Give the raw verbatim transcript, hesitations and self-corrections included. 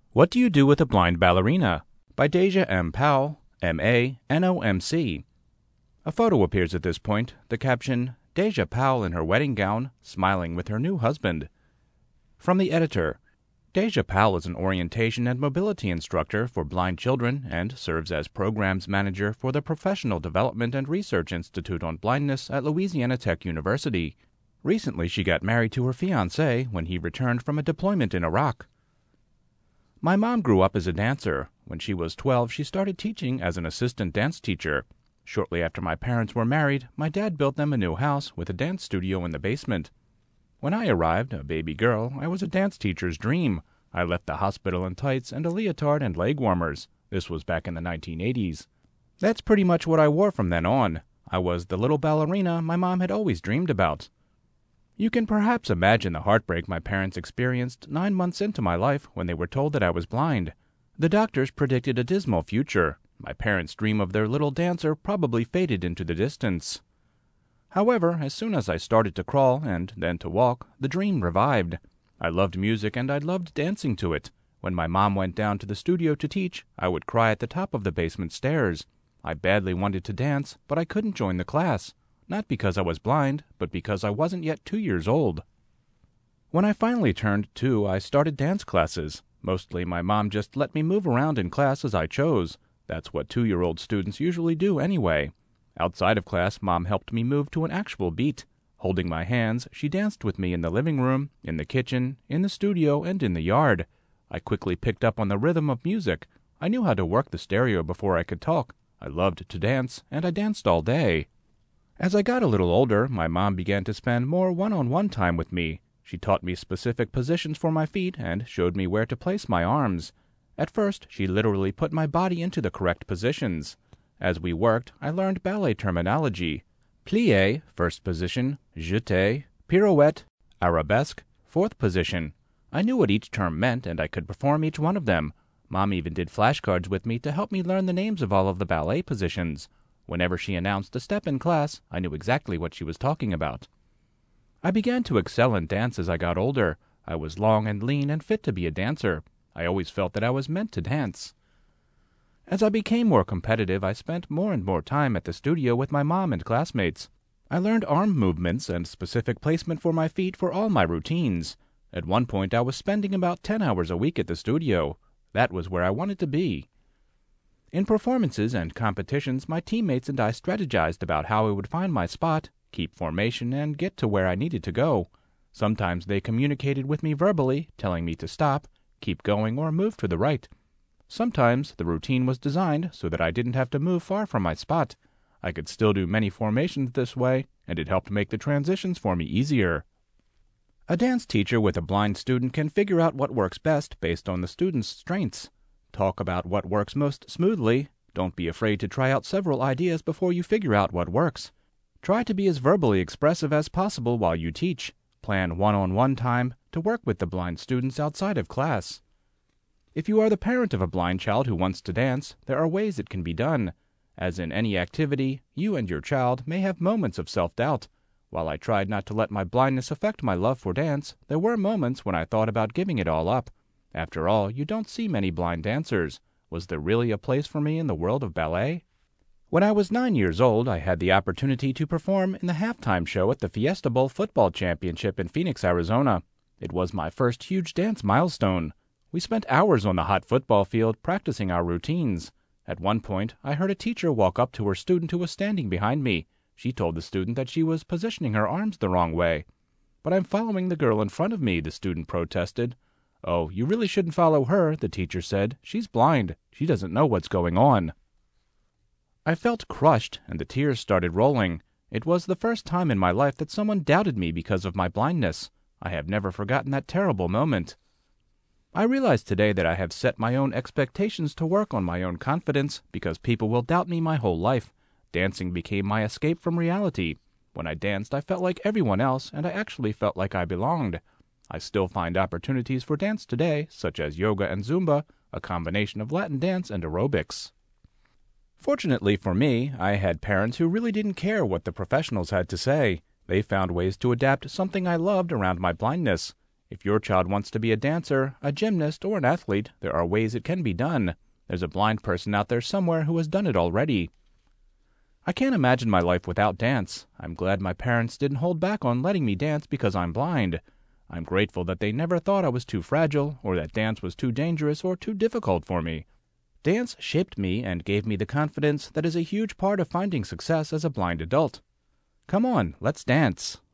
What Do You Do with a Blind Ballerina? By Deja M. Powell, M A N O M C. A photo appears at this point, the caption, Deja Powell in her wedding gown, smiling with her new husband. From the editor, Deja Powell is an orientation and mobility instructor for blind children and serves as programs manager for the Professional Development and Research Institute on Blindness at Louisiana Tech University. Recently, she got married to her fiancé when he returned from a deployment in Iraq. My mom grew up as a dancer. When she was twelve, she started teaching as an assistant dance teacher. Shortly after my parents were married, my dad built them a new house with a dance studio in the basement. When I arrived, a baby girl, I was a dance teacher's dream. I left the hospital in tights and a leotard and leg warmers. This was back in the nineteen eighties. That's pretty much what I wore from then on. I was the little ballerina my mom had always dreamed about. You can perhaps imagine the heartbreak my parents experienced nine months into my life when they were told that I was blind. The doctors predicted a dismal future. My parents' dream of their little dancer probably faded into the distance. However, as soon as I started to crawl and then to walk, the dream revived. I loved music and I loved dancing to it. When my mom went down to the studio to teach, I would cry at the top of the basement stairs. I badly wanted to dance, but I couldn't join the class. Not because I was blind, but because I wasn't yet two years old. When I finally turned two, I started dance classes. Mostly my mom just let me move around in class as I chose. That's what two-year-old students usually do anyway. Outside of class, Mom helped me move to an actual beat. Holding my hands, she danced with me in the living room, in the kitchen, in the studio, and in the yard. I quickly picked up on the rhythm of music. I knew how to work the stereo before I could talk. I loved to dance, and I danced all day. As I got a little older, my mom began to spend more one-on-one time with me. She taught me specific positions for my feet and showed me where to place my arms. At first, she literally put my body into the correct positions. As we worked, I learned ballet terminology. Plié, first position, jeté, pirouette, arabesque, fourth position. I knew what each term meant and I could perform each one of them. Mom even did flashcards with me to help me learn the names of all of the ballet positions. Whenever she announced a step in class, I knew exactly what she was talking about. I began to excel in dance as I got older. I was long and lean and fit to be a dancer. I always felt that I was meant to dance. As I became more competitive, I spent more and more time at the studio with my mom and classmates. I learned arm movements and specific placement for my feet for all my routines. At one point, I was spending about ten hours a week at the studio. That was where I wanted to be. In performances and competitions, my teammates and I strategized about how I would find my spot, keep formation, and get to where I needed to go. Sometimes they communicated with me verbally, telling me to stop, keep going, or move to the right. Sometimes the routine was designed so that I didn't have to move far from my spot. I could still do many formations this way, and it helped make the transitions for me easier. A dance teacher with a blind student can figure out what works best based on the student's strengths. Talk about what works most smoothly. Don't be afraid to try out several ideas before you figure out what works. Try to be as verbally expressive as possible while you teach. Plan one-on-one time to work with the blind students outside of class. If you are the parent of a blind child who wants to dance, there are ways it can be done. As in any activity, you and your child may have moments of self-doubt. While I tried not to let my blindness affect my love for dance, there were moments when I thought about giving it all up. After all, you don't see many blind dancers. Was there really a place for me in the world of ballet? When I was nine years old, I had the opportunity to perform in the halftime show at the Fiesta Bowl football championship in Phoenix, Arizona. It was my first huge dance milestone. We spent hours on the hot football field practicing our routines. At one point, I heard a teacher walk up to her student who was standing behind me. She told the student that she was positioning her arms the wrong way. "But I'm following the girl in front of me," the student protested. "Oh, you really shouldn't follow her," the teacher said. "She's blind. She doesn't know what's going on." I felt crushed, and the tears started rolling. It was the first time in my life that someone doubted me because of my blindness. I have never forgotten that terrible moment. I realize today that I have set my own expectations to work on my own confidence because people will doubt me my whole life. Dancing became my escape from reality. When I danced, I felt like everyone else, and I actually felt like I belonged. I still find opportunities for dance today, such as yoga and Zumba, a combination of Latin dance and aerobics. Fortunately for me, I had parents who really didn't care what the professionals had to say. They found ways to adapt something I loved around my blindness. If your child wants to be a dancer, a gymnast, or an athlete, there are ways it can be done. There's a blind person out there somewhere who has done it already. I can't imagine my life without dance. I'm glad my parents didn't hold back on letting me dance because I'm blind. I'm grateful that they never thought I was too fragile, or that dance was too dangerous or too difficult for me. Dance shaped me and gave me the confidence that is a huge part of finding success as a blind adult. Come on, let's dance.